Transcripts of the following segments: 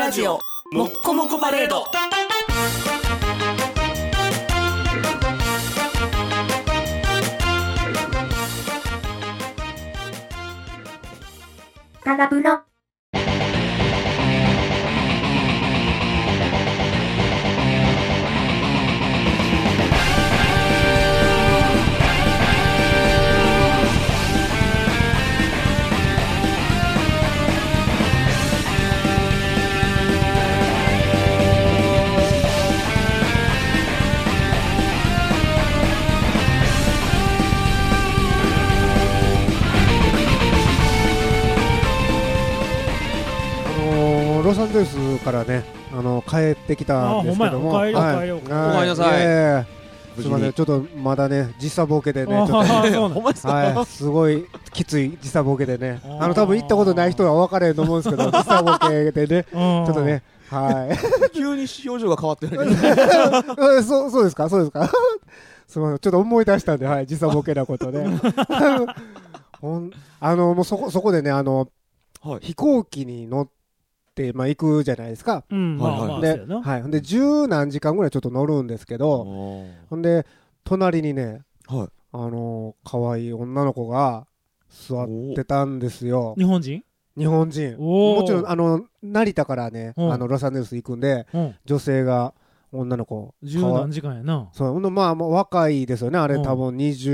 ラジオもっこもこパレード。 カラブロロサンゼルスからね、帰ってきたんですけども、 お帰りなさい。すみません、ちょっとまだね時差ボケでね、ちょっとすごいきつい時差ボケでね、多分行ったことない人は分かれると思うんですけど、時差ボケでね、ちょっとね、 急に表情が変わってる。 そうですか、そうですか。すみません、ちょっと思い出したんで、時差ボケなことで、もうそこでね、飛行機に乗って行くじゃないですか。で十何時間ぐらいちょっと乗るんですけど、ほんで隣にね、可愛い女の子が座ってたんですよ。 日本人もちろん成田からね、ロサンゼルス行くんで、女性が女の子十何時間やな。 そう、まあ若いですよね、あれ多分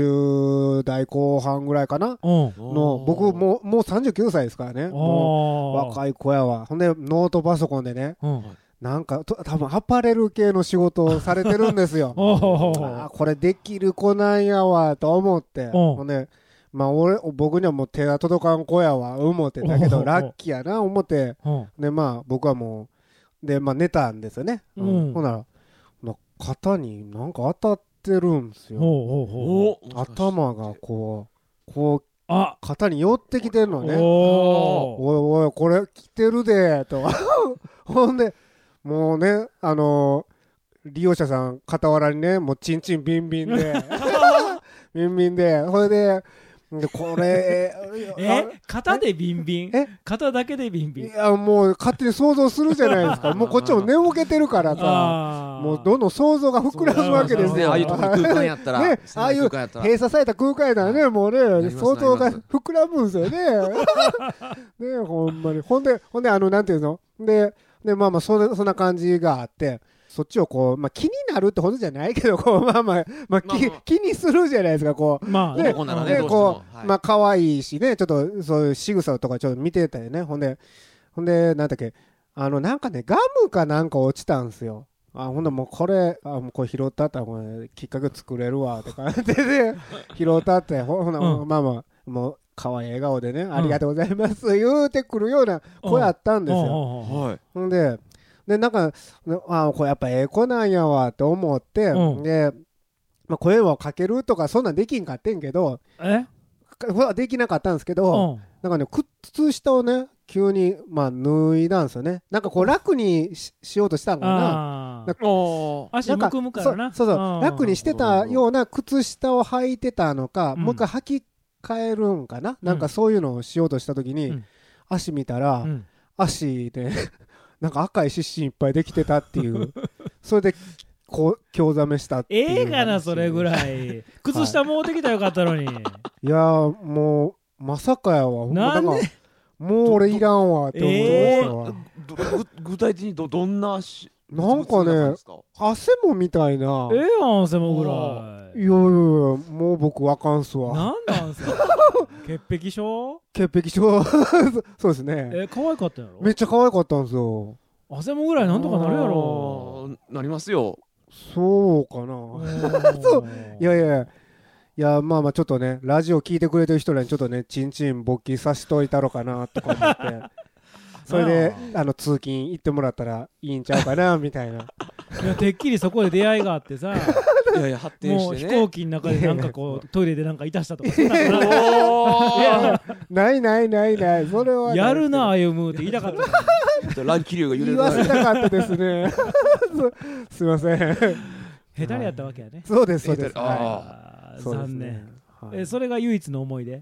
20代後半ぐらいかなの、僕もう39歳ですからね、もう若い子やわ。ほんでノートパソコンでね、なんか多分アパレル系の仕事をされてるんですよ。これできる子なんやわと思って、ほんで僕にはもう手が届かん子やわ思ってたけど、ラッキーやな思って、で僕はもうで寝たんですよね。ほんなら肩になんか当たってるんですよ。頭がこう肩に寄ってきてるのね。おいおいこれ来てるでと。ほんでもうね、利用者さん傍らにね、もうチンチンビンビンでビンビンで、ほいでこれ肩でビンビン、肩だけでビンビン。 いやもう勝手に想像するじゃないですか。もうこっちも寝ぼけてるからさ、もうどんどん想像が膨らむわけですよ。 ああいう空間やったらね、 ああいう閉鎖された空間やったらね、もうね想像が膨らむんですよね。ね、ほんまに。ほんでなんていうのでそんな感じがあって、そっちをこう、気になるってほどじゃないけど、こう気にするじゃないですか、こう。 男ならね、 こう可愛いしね、ちょっとそういう仕草とかちょっと見てたよね。ほんでなんだっけ、なんかねガムかなんか落ちたんすよ。ほんでもうこれ拾ったったらきっかけ作れるわって感じで拾ったって、ほんなもう可愛い笑顔でね、ありがとうございます言うてくるような子やったんですよ。ほんでなんかこれやっぱ子なんやわって思って、で声をかけるとかそんなんできんかってんけど、できなかったんですけど、なんかね靴下をね急に脱いだんですよね。なんかこう楽にしようとしたんかな。 足むくむからな。 そう楽にしてたような靴下を履いてたのか、もう一回履き替えるんかな、なんかそういうのをしようとした時に、足見たら、足でなんか赤い湿疹いっぱいできてたっていうそれで興ざめしたっていう。 かなそれぐらい。靴下もうできたらよかったのに。 いやもうまさかやわ。 なんでもう俺いらんわって思ってましたわ。 具体的にどんななんかね、汗もみたいな。 汗もぐらい。 いやもう僕わかんすわ。 なんすか。潔癖症そうですね。 可愛かったやろ。 めっちゃ可愛かったんですよ。 汗もぐらいなんとかなるやろ。 なりますよ。 そうかな。そういやちょっとね、ラジオ聞いてくれてる人らにちょっとね、チンチン勃起さしといたろかなとか思ってそれで通勤行ってもらったらいいんちゃうかなみたいな。 いやてっきりそこで出会いがあってさいや発展してね、 もう飛行機の中でなんかこうトイレでなんかいたしたとかそんなのないそれはやるな歩むって言いたかった乱気流が揺れる言わせたかったですね。すいません、 下手にやったわけやね。 そうです残念。それが唯一の思い出。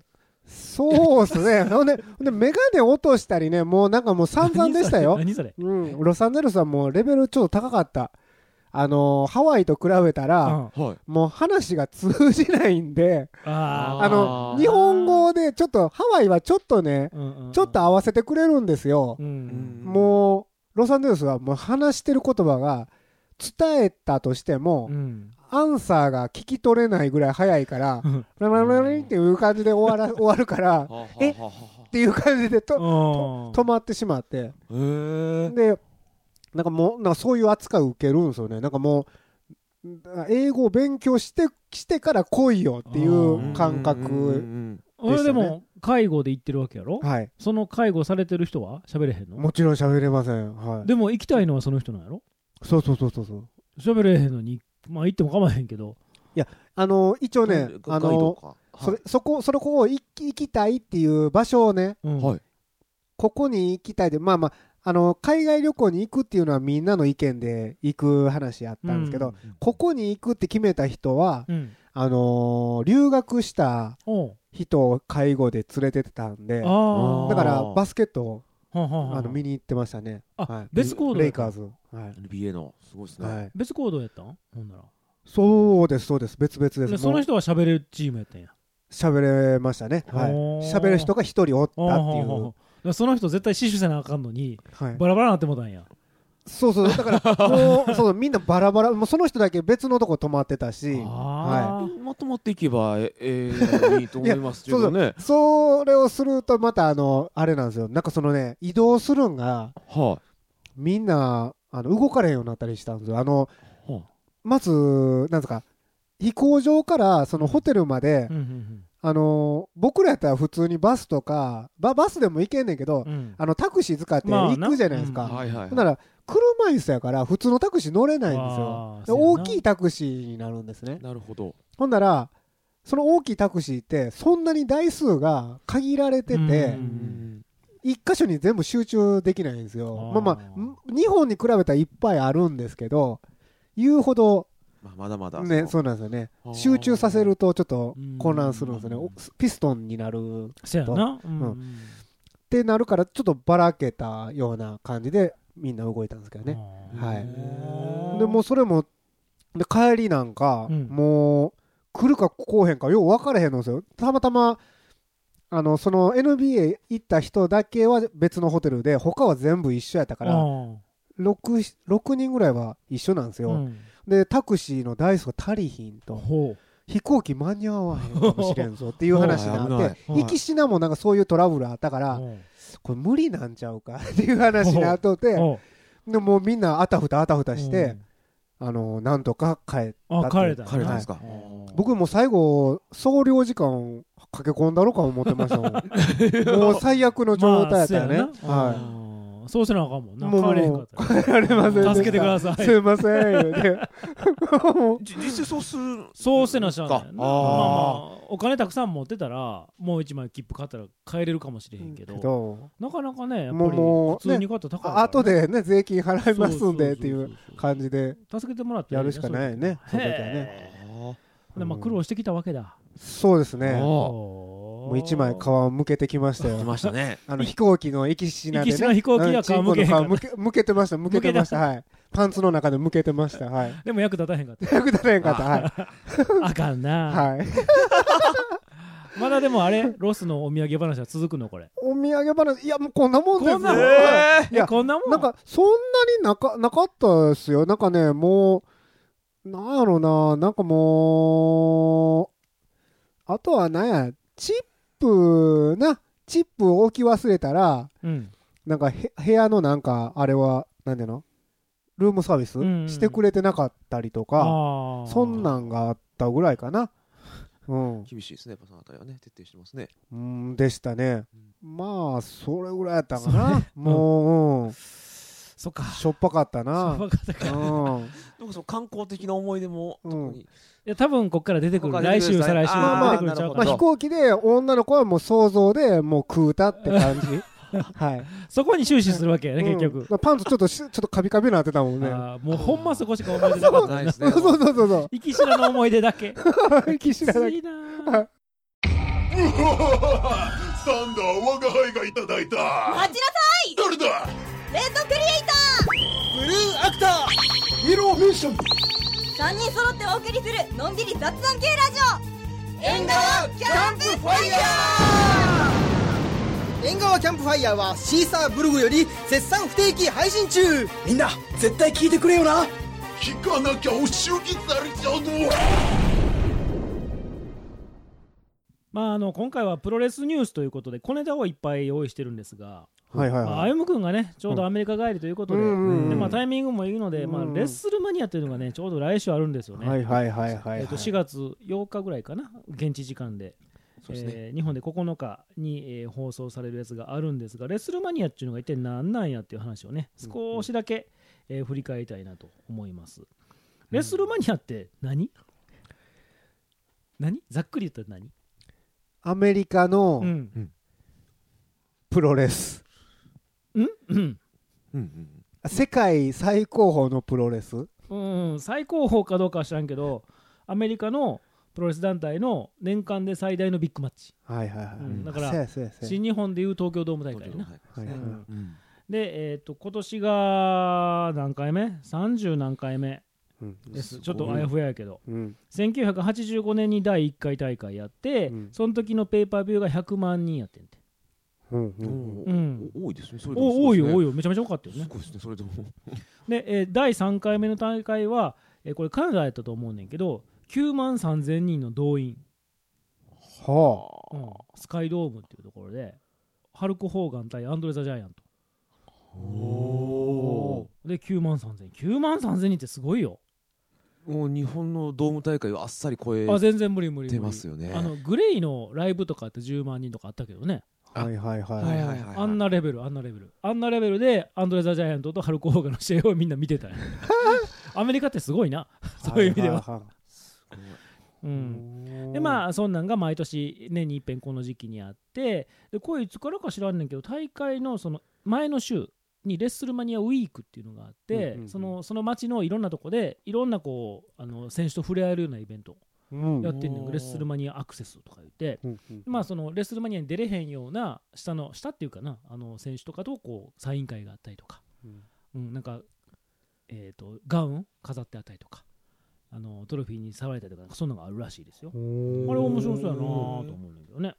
そうっすね。ほんでメガネ落としたりね、もうなんかもう散々でしたよ。 何それ。 ロサンゼルスはもうレベルちょっと高かった。ハワイと比べたら、もう話が通じないんで、日本語でちょっと、ハワイはちょっとね、ちょっと合わせてくれるんですよ。もう、ロサンゼルスはもう話してる言葉が伝えたとしても、アンサーが聞き取れないぐらい早いから、ララララっていう感じで終わるから、っていう感じで止まってしまって。で、なんかもうなんかそういう扱いを受けるんですよね。なんかもう英語を勉強してから来いよっていう感覚でしたね。 でも介護で行ってるわけやろ。 はい。 その介護されてる人は喋れへんの？ もちろん喋れません。はい。 でも行きたいのはその人なんやろ。 そう。 喋れへんのにまあ行っても構わへんけど。 いや一応ねそこを行きたいっていう場所をね、ここに行きたいで海外旅行に行くっていうのはみんなの意見で行く話やったんですけど、ここに行くって決めた人は、留学した人を介護で連れてってたんで、だからバスケットを見に行ってましたね。 別行動レイカーズ、 NBA のすごいですね。 別行動やったん？ほんなら。 そうです別々です。 その人は喋れるチームやったんや。 喋れましたね。喋る人が一人おったっていう。 その人絶対死守せなあかんのに、バラバラなってもたんや。 そうだからもうみんなバラバラ、もうその人だけ別のとこ泊まってたし、 まとまっていけばいいと思いますけどね。 それをするとまたあれなんですよ。なんかそのね、移動するんがみんな動かれへんようになったりしたんですよ。まずなんですか、飛行場からそのホテルまで、僕らやったら普通にバスとかバスでも行けんねんけど、タクシー使って行くじゃないですか。ほんなら車椅子やから普通のタクシー乗れないんですよ。大きいタクシーになるんですね。 なるほど。 ほんならその大きいタクシーってそんなに台数が限られてて、一箇所に全部集中できないんですよ。日本に比べたらいっぱいあるんですけど、言うほどまだまだね、そうなんですよね。集中させるとちょっと混乱するんですよね。ピストンになるとってなるから、ちょっとばらけたような感じでみんな動いたんですけどね。でもうそれもで帰りなんか、もう来るか来おへんかよう分からへんのですよ。たまたまその NBA 行った人だけは別のホテルで、他は全部一緒やったから、6人ぐらいは一緒なんですよ。でタクシーの台数が足りひんと、飛行機間に合わへんかもしれんぞっていう話になって、行きしなもなんかそういうトラブルあったから、これ無理なんちゃうかっていう話になっとって、でもうみんなあたふたして、なんとか帰ったって。 帰れたんですか。 僕も最後総領事館駆け込んだろか思ってましたもん。もう最悪の状態やったよね。 そうせなあかんもんな。 帰れへんかった。帰られませんでした。 助けてください。 すいません。 実際そうせなしゃあないな。お金たくさん持ってたらもう一枚切符買ったら帰れるかもしれへんけど、なかなかね、やっぱり普通に買ったら高いから。 後でね、税金払いますんでっていう感じで助けてもらってやるしかないね。その時はね。 苦労してきたわけだ。 そうですね。もう一枚皮をむけてきましたよ。 来ましたね。 飛行機の行きしなでね。 行きしの飛行機は皮むけへんかった。 むけてました。はい。パンツの中でむけてました。はい。 でも役立たへんかった。 役立たへんかった。はい。 あかんな。 はい。 まだでもあれ、ロスのお土産話は続くのこれ。 お土産話、いやもうこんなもんですよ。 いやこんなもん。 なんかそんなになかったですよ。なんかね、もうなんやろな、なんかもうあとはなんや、チップを置き忘れたら、なんか部屋のなんかあれはなんでのルームサービスしてくれてなかったりとか、そんなんがあったぐらいかな。 厳しいですね、そのあたりはね、徹底してますね。 でしたね。まあそれぐらいやったかな。もうそっか、 しょっぱかったな。 なんかその観光的な思い出も特に。 いや多分こっから出てくる、来週再来週出てくるちゃうか。 飛行機で女の子はもう想像でもう食うたって感じ。はい。 そこに終始するわけやね、結局。 パンツちょっとカビカビなってたもんね。 もうほんまそこしか思い出なかったですね。 そう。 生きしらの思い出だけ。 生きしらだけ。 サンダー我が輩がいただいた。 待ちなさい。 誰だ。 レッドクリエイター、ブルーアクター、 イエローミッション。 3人揃ってお送りするのんびり雑談系ラジオ、縁側キャンプファイヤー。縁側キャンプファイヤーはシーサーブログより絶賛不定期配信中。みんな絶対聞いてくれよな。 聞かなきゃお仕置きされちゃうぞ。 今回はプロレスニュースということで小ネタをいっぱい用意してるんですが、 歩夢君がねちょうどアメリカ帰りということで、タイミングもいいので、レッスルマニアというのがねちょうど来週あるんですよね。4月8日ぐらいかな、現地時間で。日本で9日に、放送されるやつがあるんですが、レッスルマニアっていうのが一体何なんやっていう話をね少しだけ、振り返りたいなと思います。レッスルマニアって何ざっくり言ったら何？ アメリカのプロレス、世界最高峰のプロレス、 最高峰かどうかは知らんけど、アメリカのプロレス団体の年間で最大のビッグマッチ。だから新日本でいう東京ドーム大会な。で、今年が何回目 ?30 何回目です。ちょっとあやふややけど、1985年に第1回大会やって、その時のペーパービューが100万人やってんて。 多いですね。 多いよ、めちゃめちゃ多かったよね。 すごいですね、それでも。 で、第3回目の大会は、これカナダやったと思うねんけど、9万3000人の動員、スカイドームっていうところでハルク・ホーガン対アンドレ・ザ・ジャイアントで9万3000人ってすごいよ。 もう日本のドーム大会をあっさり超え全然無理てますよね。 グレイのライブとかって10万人とかあったけどね。あんなレベルでアンドレ・ザ・ジャイアントとハルク・ホーガンの試合をみんな見てたよアメリカってすごいなそういう意味では。でそんなんが毎年年に一遍この時期にあって、でこれいつからか知らんねんけど、大会のその前の週にレッスルマニアウィークっていうのがあって、その街のいろんなとこでいろんな選手と触れ合えるようなイベントやってんねん。レッスルマニアアクセスとか言って、そのレッスルマニアに出れへんような下っていうかな、選手とかとサイン会があったりとか、なんかガウン飾ってあったりとか、トロフィーに触れたりとか、そんなのがあるらしいですよ。あれ面白そうやなと思うんだけどね。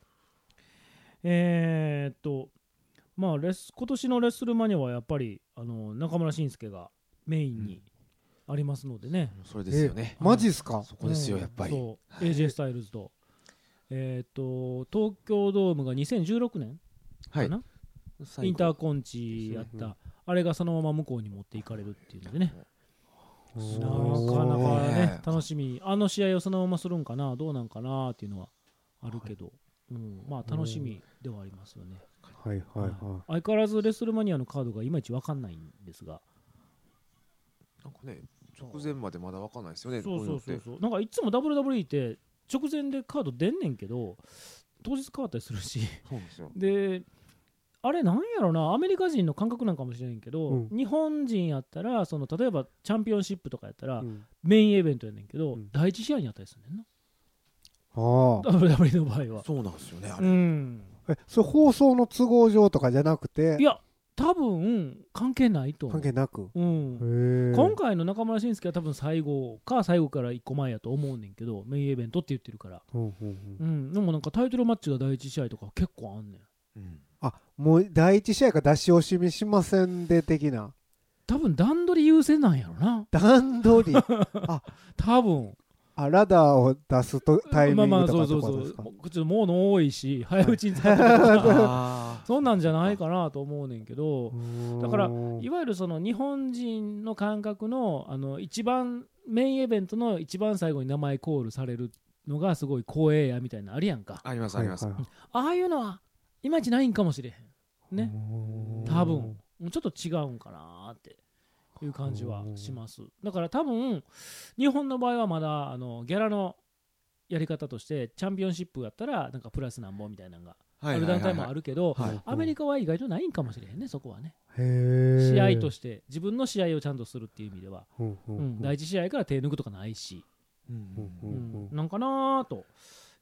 今年のレッスルマニアはやっぱり中村慎介がメインにありますのでね。 それですよね。 マジっすか？ そこですよ、やっぱり。 そう、AJ スタイルズと東京ドームが2016年かな、インターコンチやった、あれがそのまま向こうに持っていかれるっていうのでね、なかなかね楽しみ。試合をそのままするんかな、どうなんかなっていうのはあるけど、楽しみではありますよね。相変わらずレッスルマニアのカードがいまいち分かんないんですが、 なんかね、直前までまだ分かんないですよね。 そうなんかいつも WWE って直前でカード出んねんけど当日変わったりするし、であれなんやろな、アメリカ人の感覚なんかもしれんけど、日本人やったら例えばチャンピオンシップとかやったら、メインイベントやねんけど、第一試合にあったりするねんな、WWE の場合は。 そうなんですよね、あれ。 それ放送の都合上とかじゃなくて、 いや多分関係ないと思う。 関係なく、 今回の中村慎介は多分最後から1個前やと思うねんけど、メインイベントって言ってるから、でもなんかタイトルマッチが第一試合とか結構あんねん。 もう第一試合が出し惜しみしませんで的な、 多分段取り優先なんやろな。 段取り多分ラダーを出すとタイミングとかってことですか？ ちょっと物多いし早打ちに使ってたからそんなんじゃないかなと思うねんけど、だからいわゆるその日本人の感覚の一番メインイベントの一番最後に名前コールされるのがすごい光栄やみたいなのあるやんか。 ありますあります。 ああいうのはいまいちないんかもしれへんね。多分ちょっと違うんかなっていう感じはします。だから多分日本の場合はまだギャラのやり方としてチャンピオンシップやったらなんかプラスなんぼみたいなのがある団体もあるけど、アメリカは意外とないんかもしれへんね、そこはね。試合として自分の試合をちゃんとするっていう意味では、第一試合から手抜くとかないし、なんかなと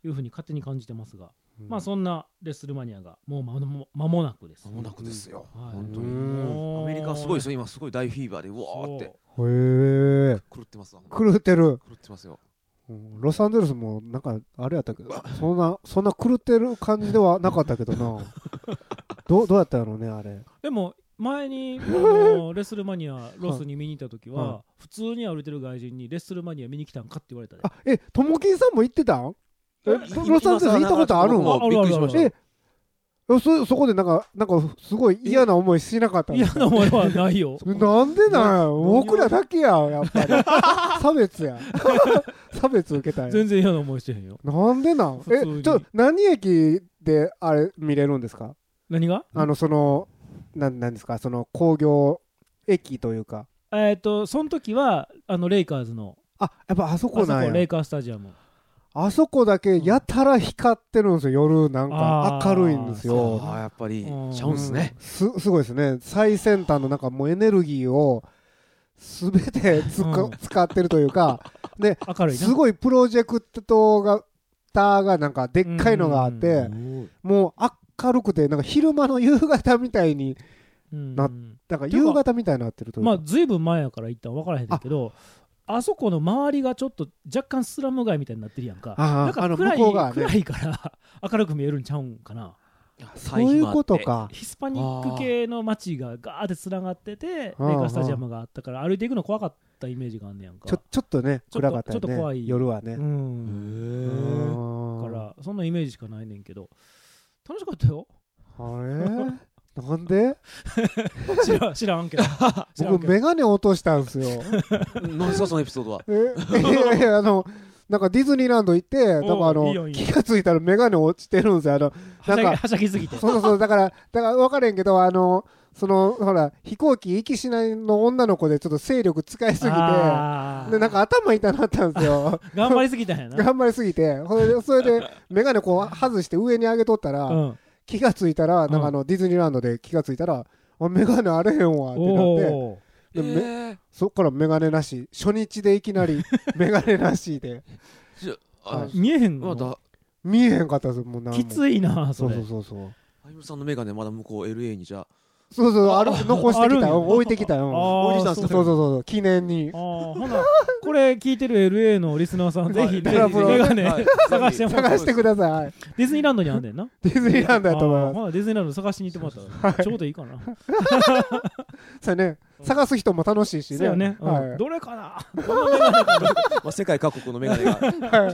いうふうに勝手に感じてますが、まあそんなレッスルマニアがもう間もなくです。 間もなくですよ。 はい、 本当に。アメリカすごいですよ。今すごい大フィーバーでうわーって。 へえ。 狂ってます。 狂ってる。 狂ってますよ。 ロサンゼルスもなんかあれやったけど、そんな狂ってる感じではなかったけどな。どうやったのねあれ。 でも前にレッスルマニアロスに見に行った時は、普通に歩いてる外人にレッスルマニア見に来たんかって言われたで。 ともきんさんも行ってたん？ロサンゼルス行ったことあるの？ びっくりしました。 そこでなんかすごい嫌な思いしなかったんですか？ 嫌な思いはないよ。 なんでなん？僕らだけやっぱり差別や。差別受けたんや。 全然嫌な思いしてへんよ。 なんでなん？何駅であれ見れるんですか？ 何が？ なんですか、その工業駅というか。 その時はレイカーズの。 やっぱあそこなんや。 レイカースタジアム。 あそこだけやたら光ってるんですよ、夜なんか明るいんですよ。 やっぱりちゃうんすね。 すごいですね。最先端のなんかもうエネルギーをすべて使ってるというか、で、すごいプロジェクトがなんかでっかいのがあって、もう明るくてなんか昼間の夕方みたいになんか夕方みたいになってるというか。 まあずいぶん前やから行ったら分からへんけど。あそこの周りがちょっと若干スラム街みたいになってるやんか。だから暗いから明るく見えるんちゃうんかな。 そういうことか。 ヒスパニック系の街がガーってつながってて、レイカースタジアムがあったから歩いていくの怖かったイメージがあんねやんか。 ちょっとね暗かったよね。 ちょっと怖い夜はね。 だからそんなイメージしかないねんけど楽しかったよ。 なんで知らんけど僕メガネ落としたんですよ。 何ですかそのエピソードは。 いやなんかディズニーランド行って気がついたらメガネ落ちてるんですよ。 はしゃぎすぎて。 そうだから分からへんけどほら飛行機行きしないの女の子でちょっと勢力使いすぎてでなんか頭痛なったんですよ。 頑張りすぎたんやな。 頑張りすぎてそれでメガネこう外して上に上げとったら。気がついたらなんかディズニーランドで気がついたらメガネあれへんわってなってそっからメガネなし初日でいきなりメガネなしで見えへんの？ 見えへんかったですもう。 きついなそれ。 そうあゆむさんのメガネまだ向こう LA にじゃそう残してきたよ。置いてきたよ。 置いてきたんですか？ そう記念に。 ほなこれ聞いてる LA のリスナーさんぜひメガネ探してください。 ディズニーランドにあんねんな。 ディズニーランドやと思います。 ディズニーランド探しに行ってもらったらちょうどいいかな。 そうね。探す人も楽しいしね。 そうね。どれかな。このメガネかな。世界各国のメガネが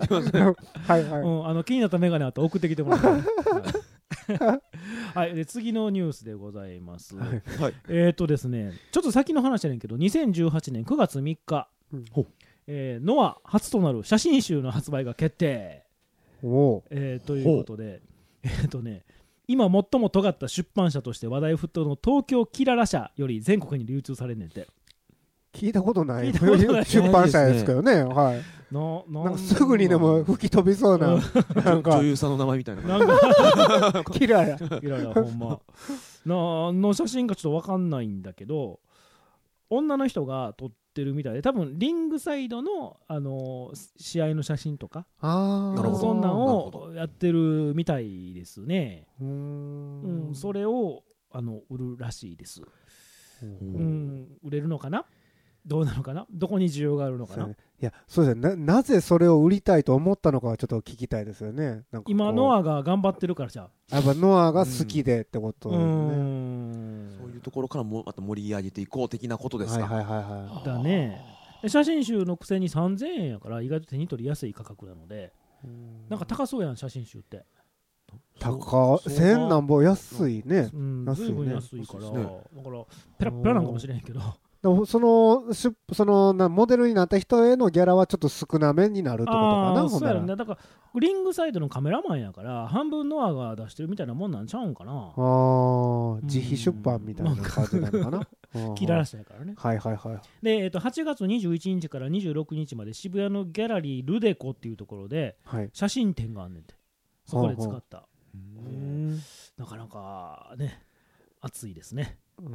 気になったメガネあったら送ってきてもらって。はい、で次のニュースでございます。ですね、ちょっと先の話やねんけど2018年9月3日、ノア初となる写真集の発売が決定。ということで今最も尖った出版社として話題沸騰の東京キララ社より全国に流通されんねんて。 聞いたことない出版社ですけどね。はい。なんかすぐにでも吹き飛びそうななんか女優さんの名前みたいな。 キララほんまの写真がちょっと分かんないんだけど女の人が撮ってるみたいで多分リングサイドの試合の写真とかそんなんをやってるみたいですね。それを売るらしいです。売れるのかなどうなのかなどこに需要があるのかな。いやそうですね。なぜそれを売りたいと思ったのかはちょっと聞きたいですよね。なんか今ノアが頑張ってるからじゃあやっぱノアが好きでってことですね。 そういうところからもまた盛り上げていこう的なことですか。 だね。写真集のくせに3000円やから意外と手に取りやすい価格なのでなんか高そうやん写真集って。 1000なんぼ安いね。 随分安いからだからペラペラなんかもしれへんけどそのモデルになった人へのギャラはちょっと少なめになるってことかな。 そうやろね。だからリングサイドのカメラマンやから半分ノアが出してるみたいなもんなんちゃうんかな。 自費出版みたいな感じなのかな。 キララ社やからね。で、8月21日から26日まで渋谷のギャラリールデコっていうところで写真展があんねんて。そこで使ったなかなかね熱いですね。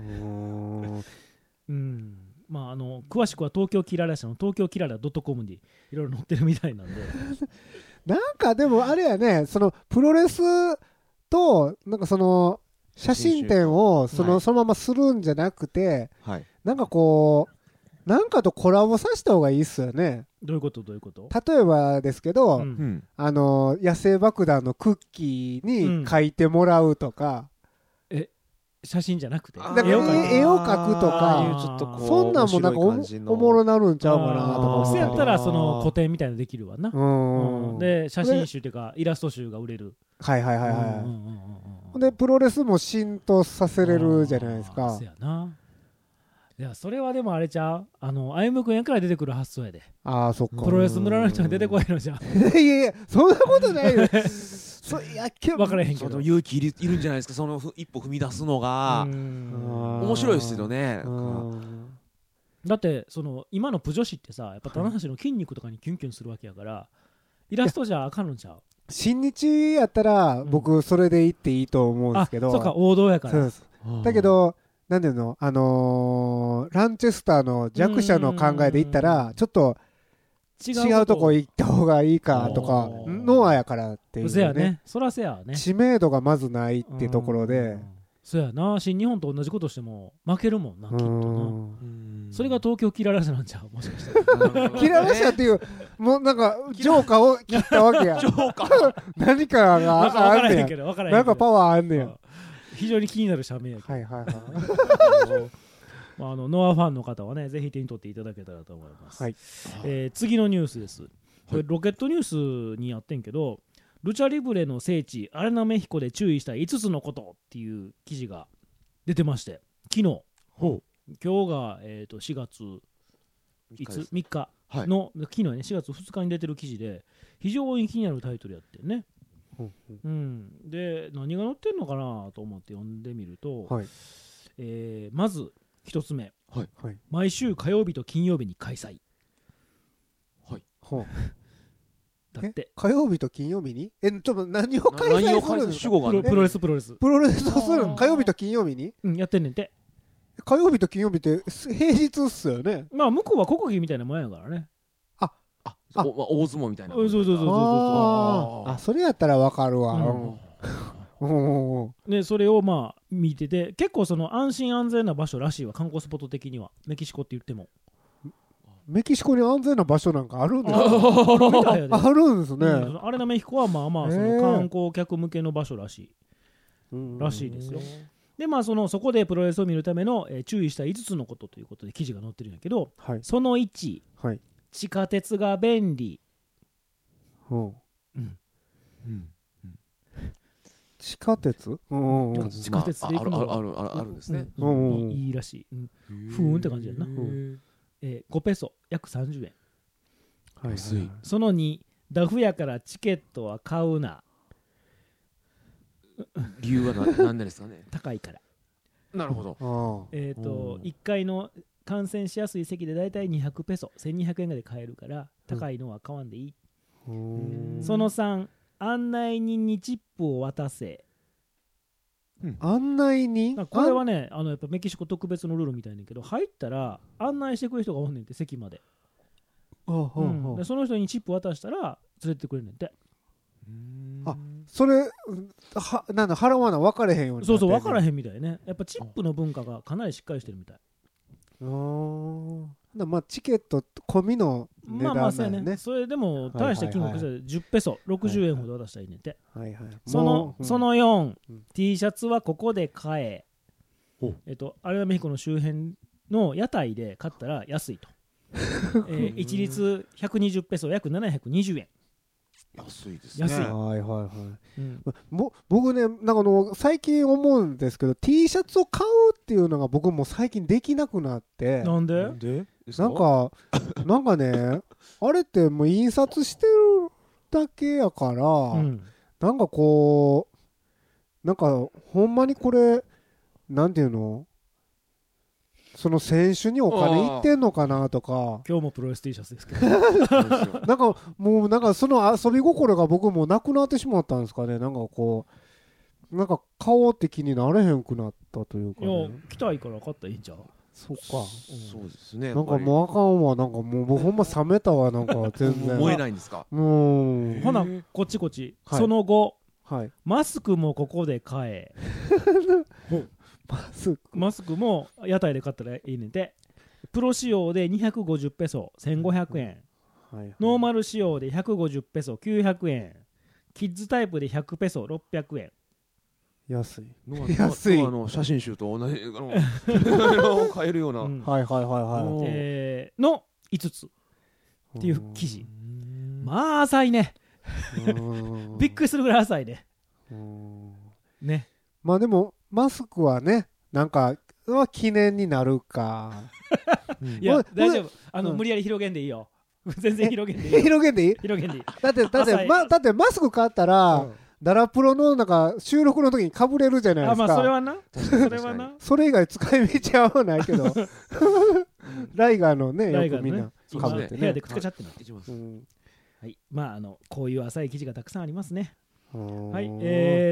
まあ詳しくは東京キララ社の東京キララ .com にいろいろ載ってるみたいなんでなんかでもあれやね、そのプロレスとなんかその写真展をそのままするんじゃなくて、なんかこうなんかとコラボさせた方がいいっすよね。 どういうこと例えばですけど、野生爆弾のクッキーに描いてもらうとか、 写真じゃなくて絵を描くとか、そんなんもなんかおもろなるんちゃうかなとか。 そうやったらその個展みたいなのできるわな。で写真集っていうかイラスト集が売れる。でプロレスも浸透させれるじゃないですか。 そうやな。いやそれはでもあれちゃう、歩夢君やから出てくる発想やで。 ああそっか。 プロレス村の人が出てこいのじゃん。 いやいやそんなことないよ。 分からへんけど勇気いるんじゃないですか、その一歩踏み出すのが。面白いですよね。 だってその今のプ女子ってさ、やっぱ棚橋の筋肉とかにキュンキュンするわけやから、イラストじゃあかんのちゃう。 新日やったら僕それで行っていいと思うんですけど、 そうか王道やから。 だけどなんていうの、ランチェスターの弱者の考えで行ったらちょっと違うとこ行った方がいいかとか、ノアやからっていうね。 そうやね、そらせやね。 知名度がまずないっていうところで、 そうやな、新日本と同じことしても負けるもんな、きっとな。それが東京キララ社なんちゃう、もしかしたら。 キララ社っていうもうなんかジョーカーを切ったわけや。何かがあんねや。なんかパワーあんねや。 非常に気になる社名やけど。ノアファンの方はね、ぜひ手に取っていただけたらと思います。次のニュースです。これロケットニュースにやってんけど、ルチャリブレの聖地アレナメヒコで注意した5つのことっていう記事が出てまして、昨日今日が4月3日の昨日ね、4月2日に出てる記事で、非常に気になるタイトルやってね。で何が載ってんのかなと思って読んでみると、まず一つ目、毎週火曜日と金曜日に開催。だって火曜日と金曜日にちょっと何を開催するんですか？ プロレスをするの火曜日と金曜日にやってんねんて。 火曜日と金曜日って平日っすよね。 まあ向こうは国技みたいなもんやからね。 大相撲みたいな。 そうそれやったらわかるわ。 でそれをまあ見てて、結構その安心安全な場所らしいわ、観光スポット的には。メキシコって言っても。 メキシコに安全な場所なんかあるんですか？あるんですね。 アレナメヒコはまあまあその観光客向けの場所らしいですよ。でまあそこでプロレスを見るための注意した5つのことということで記事が載ってるんやけど、その1、地下鉄が便利。 地下鉄？ 地下鉄で行くのがあるんですね。 いいらしい。ふーんって感じやな。5ペソ約30円。 安い。 その2、ダフやからチケットは買うな。 理由は何ですかね？ 高いから。 なるほど。 1階の観戦しやすい席でだいたい200ペソ1200円ぐらいで買えるから、高いのは買わんでいい。その3、案内人にチップを渡せ。 案内人？ これはね、やっぱメキシコ特別のルールみたいだけど、入ったら案内してくれる人がおんねんって、席まで。でその人にチップ渡したら連れてってくれるねんって。 それなんだ、払わな分かれへんように。 そう分からへんみたいね。やっぱチップの文化がかなりしっかりしてるみたい。 まあチケット込みの値段だよね。 それでも大した金額で10ペソ60円ほど渡したらいいねんて。その4、T シャツはここで買え。アレナメヒコの周辺の屋台で買ったら安いと。一律120ペソ約720円。 安いですね。 僕ね、なんか最近思うんですけど、 T シャツを買うっていうのが僕も最近できなくなって。 なんで？ なんかね、あれってもう印刷してるだけやから、なんかこうなんかほんまにこれなんていうの、その選手にお金いってんのかなとか。 今日もプロレス T シャツですけどなんかもうなんかその遊び心が僕もなくなってしまったんですかね。なんかこうなんか買おうって気になれへんくなったというか、ね。 いや、着たいから買ったらいいんちゃう。 そっか。 そうですね。 なんかもうあかんわ。なんかもう僕ほんま冷めたわ。なんか全然。 燃えないんですか。 ほなこっちこっち。その後はい。 マスクもここで買え。マスクも屋台で買ったらいいねんて。プロ仕様で250ペソ1500円、ノーマル仕様で150ペソ900円、キッズタイプで100ペソ600円。 安い。 安い。写真集と同じ買えるような。 はいはいはいはい。 の5つっていう記事。まあ浅いね。びっくりするぐらい浅いね。ね。 まあでもマスクはね、なんか記念になるか。 いや大丈夫。無理やり広げんでいいよ。全然広げんでいいよ。 広げんでいい？ 広げんでいい。 だってマスク買ったらダラプロのなんか収録の時に被れるじゃないですか。 まあそれはな。それはな。 それ以外使い道は合わないけど。ライガーのね、よくみんな被ってね。 部屋でくっつけちゃってな。はい。まあこういう浅い記事がたくさんありますね。はい。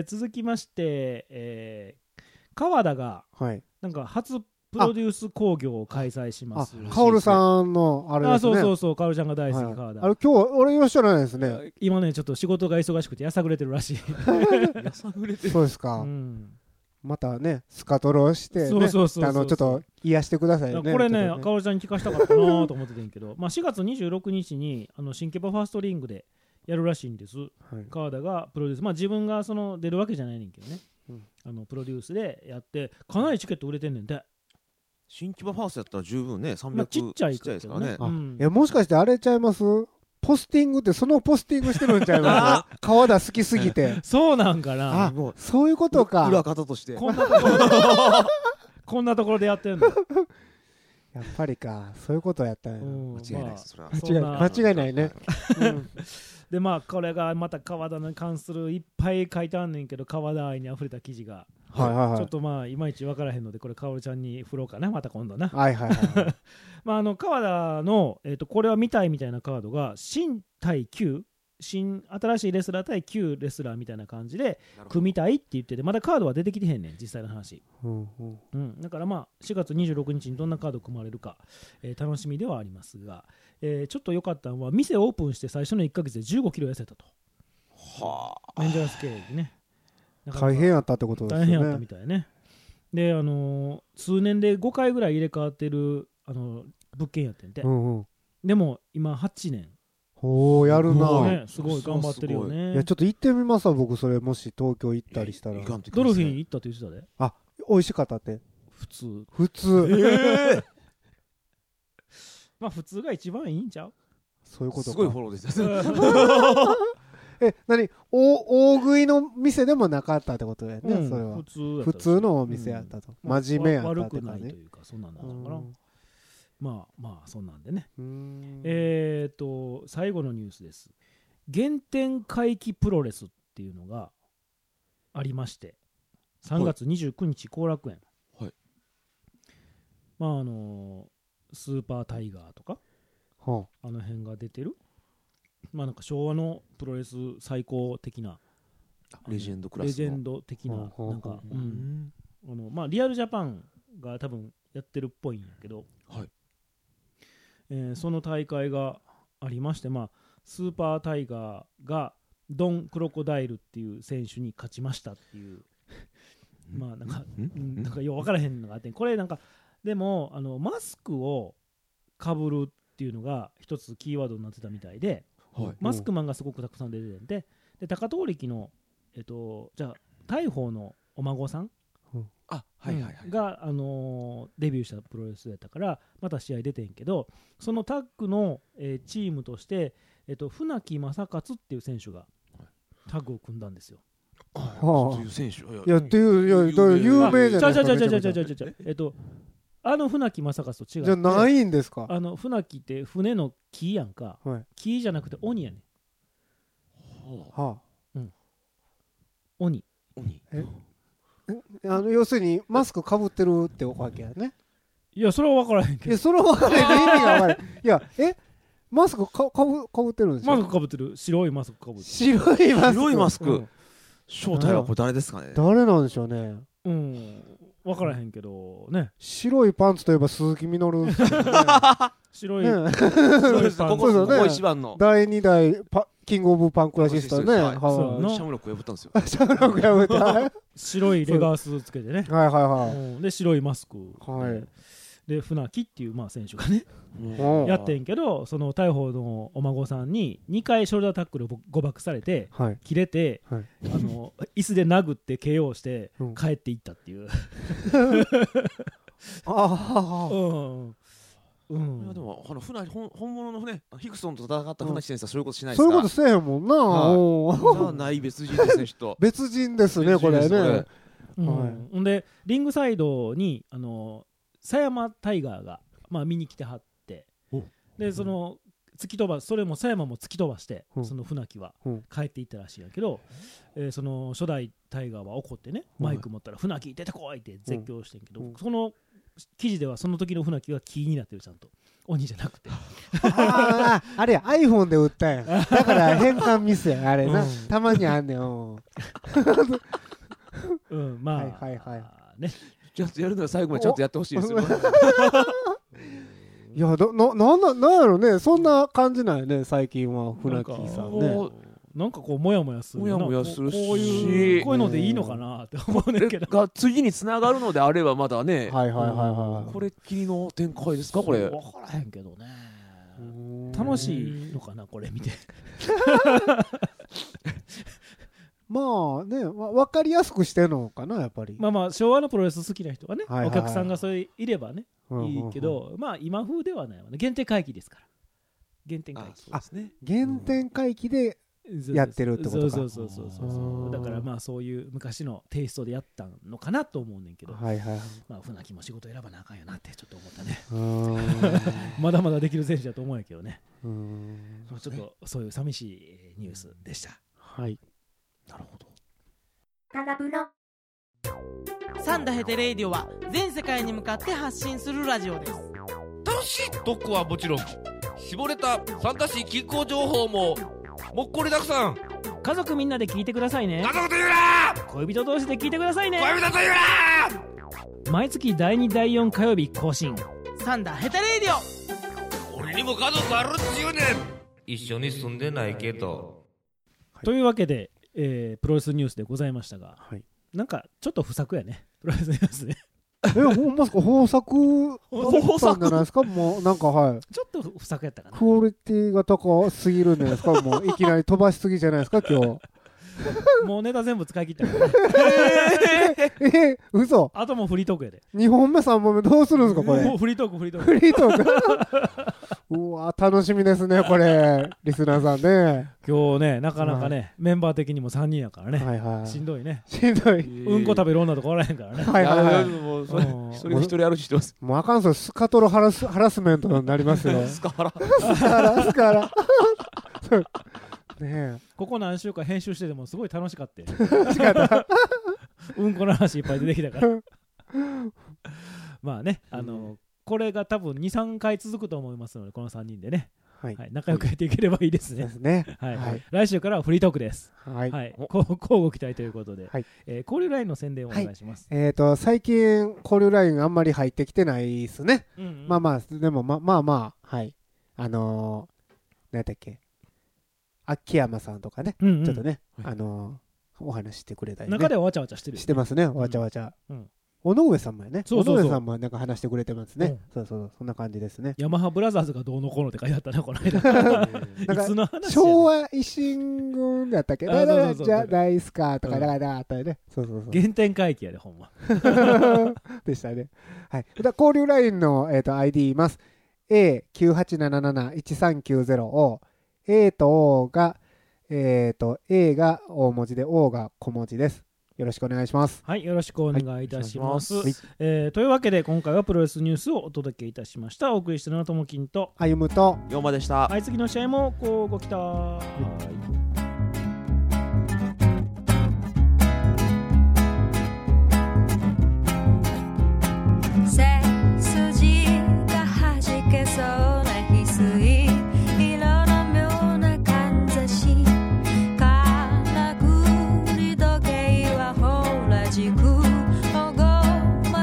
続きまして川田がなんか初プロデュース興行を開催します。 カオルさんのあれですね。 そうカオルちゃんが大好き川田。 今日俺いらっしゃらないですね。 今ねちょっと仕事が忙しくてやさぐれてるらしい。 やさぐれてる。 そうですか。またねスカトロをしてちょっと癒してくださいね。 これねカオルちゃんに聞かしたかったなと思ってたんやけど、4月26日に新キャバファーストリングでやるらしいんです。川田がプロデュース、自分が出るわけじゃないねんけどね。プロデュースでやってかなりチケット売れてんねんて。 新木場ファーストやったら十分ね300 ちっちゃいですからね。 いやもしかしてあれちゃいます？ポスティングってそのポスティングしてるんちゃいます？川田好きすぎて。 そうなんかな。 そういうことか。 裏方としてこんなところでやってんの。 やっぱりか、そういうことをやったんや。 間違いないです。それは間違いないね。 でこれがまた川田に関するいっぱい書いてあんねんけど、川田愛にあふれた記事がちょっといまいち分からへんので、これかおるちゃんに振ろうかな、また今度な。川田のこれは見たいみたいなカードが新対旧、新しいレスラー対旧レスラーみたいな感じで組みたいって言ってて、まだカードは出てきてへんねん実際の話。だから4月26日にどんなカード組まれるか、楽しみではありますが、ちょっと良かったのは店オープンして最初の1ヶ月で15キロ痩せたと。メンジャース系でね。 大変やったってことですね。 大変やったみたいね。で数年で5回ぐらい入れ替わってる物件やってんて。でも今8年。 やるな。 すごい頑張ってるよね。 いやちょっと行ってみますわ僕。それもし東京行ったりしたら。 ドルフィン行ったって言ってたで。 美味しかったって。 普通。普通が一番いいんちゃう？ そういうことか。 すごいフォローです何大食いの店でもなかったってことだよね。それは普通のお店やったと。真面目やったって感じ。 悪くないというかそんなんなのかな。そんなんでね。最後のニュースです。原点回帰プロレスっていうのがありまして、3月29日後楽園。スーパータイガーとか、あの辺が出てる、なんか昭和のプロレス最高的なレジェンドクラスのレジェンド的な、なんかリアルジャパンが多分やってるっぽいんやけど、その大会がありまして、スーパータイガーがドン・クロコダイルっていう選手に勝ちましたっていうなんかよう分からへんのがあって、これなんかでもマスクをかぶるっていうのが一つキーワードになってたみたいで、マスクマンがすごくたくさん出ててんで、高遠力のじゃあ大鵬のお孫さんがデビューしたプロレスやったからまた試合出てんけど、そのタッグのチームとして船木正勝っていう選手がタッグを組んだんですよ。 そういう選手。 いやっていう有名じゃないですか。船木正勝と違う。 じゃないんですか。 船木って船の木やんか。木じゃなくて鬼やねん。鬼。 要するにマスクかぶってるってわけやね。 いやそれは分からへんけど。 それは分からへんけど意味が分からへん。いやマスクかぶってるんですよ。 マスクかぶってる。白いマスクかぶってる。 白いマスク。 正体はこれ誰ですかね。 誰なんでしょうね。 分からへんけどね。 白いパンツといえば鈴木みのる白いパンツ、 ここ一番の第2代キングオブパンクラシスタね。シャムロック破ったんですよ。 シャムロック破った。 白いレガースつけてね。 はいはいはい。 で白いマスク。 はい。 で船木っていう選手がねやってんけど、その大鵬のお孫さんに2回ショルダータックルを誤爆されて、切れて、椅子で殴って KO して帰っていったっていう。 でも本物のねヒクソンと戦った船木先生はそういうことしないですか。 そういうことせえへんもんな。 ない別人ですね人。 別人ですねこれね。 でリングサイドに狭山タイガーが見に来てはって、でその突き飛ばそれも狭山も突き飛ばして、その船木は帰っていったらしいんやけど、その初代タイガーは怒ってね、マイク持ったら船木出てこいって絶叫してんけど、その記事ではその時の船木がキーになってる、ちゃんと鬼じゃなくて。 あれ iPhone で売ったやん。だから変換ミスやんあれな。たまにあんねん。 ね。ちゃんとやるのは最後までちゃんとやってほしいですよ。 いやなんやろね、そんな感じなんやね最近は船木さんね。 なんかこうモヤモヤするし、こういうのでいいのかなって思うねんけど。 が次につながるのであればまだね。 これっきりの展開ですかこれ。 分からへんけどね。楽しいのかなこれ見て。 まあね、分かりやすくしてるのかなやっぱり。 昭和のプロレス好きな人がね、お客さんがそれいればねいいけど、今風ではないわね。原点回帰ですから。原点回帰ですね。 原点回帰でやってるってことか。 そうだからそういう昔のテイストでやったのかなと思うねんけど、船木も仕事選ばなあかんよなってちょっと思ったね。まだまだできる選手だと思うんやけどね。ちょっとそういう寂しいニュースでした。 はい。 なるほど。 タガプロサンダヘテレイディオは全世界に向かって発信するラジオです。 楽しい特攻はもちろん、絞れた参加し気候情報ももっこりたくさん。 家族みんなで聞いてくださいね。 家族と言うな。 恋人同士で聞いてくださいね。 恋人と言うな。毎月第2第4火曜日更新、 サンダヘテレイディオ。 俺にも家族あるっちゅうねん。一緒に住んでないけど。 というわけでプロレスニュースでございましたが、なんかちょっと不作やねプロレスニュースね。 ほんまですか。豊作だったんじゃないですか。もうなんかちょっと不作やったかな。 クオリティが高すぎるんじゃないですか。もういきなり飛ばしすぎじゃないですか今日。 もうネタ全部使い切ったからね。 嘘。 あともうフリートークやで。 2本目3本目どうするんですかこれ。 もうフリートーク。 うわ楽しみですねこれリスナーさんね。 今日ねなかなかね、メンバー的にも3人やからね、しんどいね。 しんどい。 うんこ食べる女とかおらへんからね。 それで一人歩きしてます。 もうあかんそうスカトロハラスメントになりますよ。 スカハラね、ここ何週か編集しててもすごい楽しかったうんこの話いっぱい出てきたからまあね、これが多分 2,3 回続くと思いますので、この3人でね、仲良くやっていければいいですね。来週からはフリートークです。交互期待ということで、交流ラインの宣伝をお願いします。 最近交流ラインあんまり入ってきてないですね。でもはい何だっけ、秋山さんとかね、ちょっとねお話してくれたりね。 中ではわちゃわちゃしてるしてますね。わちゃわちゃ。尾上さんもね、尾上さんもなんか話してくれてますね。そんな感じですね。 ヤマハブラザーズがどうのこうのって書いてあったねこの間。いつの話やね。 昭和維新軍だったっけ。じゃあ大スカーとかだからあったよね。 原点回帰やでほんま。 でしたね。はい。交流ラインのID 言います。A98771390 A と O がA が大文字で O が小文字です。よろしくお願いします。 はい、よろしくお願いいたします。というわけで今回はプロレスニュースをお届けいたしました。お送りしてるのはともきんとあゆむとようまでした。 はい、次の試合もご期待。 背筋が弾けそうな翡翠色の妙なかんざし、からくり時計はほら軸おごま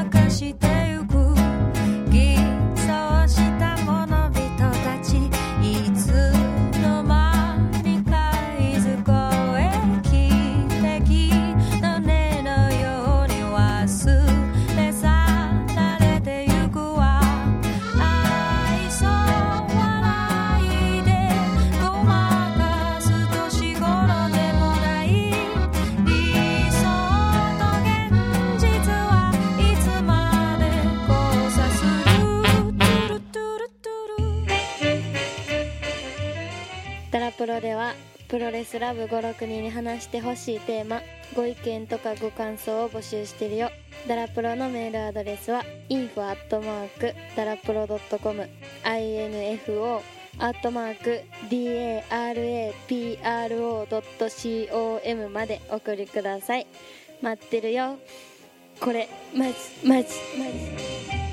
プロレスラブ5、6人に話してほしいテーマ、ご意見とかご感想を募集してるよ。ダラプロのメールアドレスは info@darapro.com info@darapro.com まで送りください。待ってるよ。これマジマジマジ